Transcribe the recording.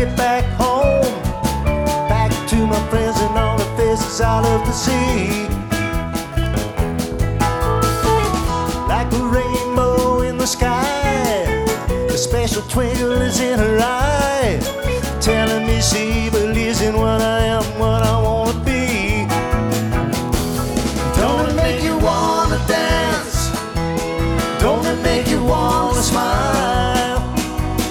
get back home, back to my friends and all the faces I love to see. Like a rainbow in the sky, the special twinkle is in her eye, telling me she believes in what I am, what I wanna be.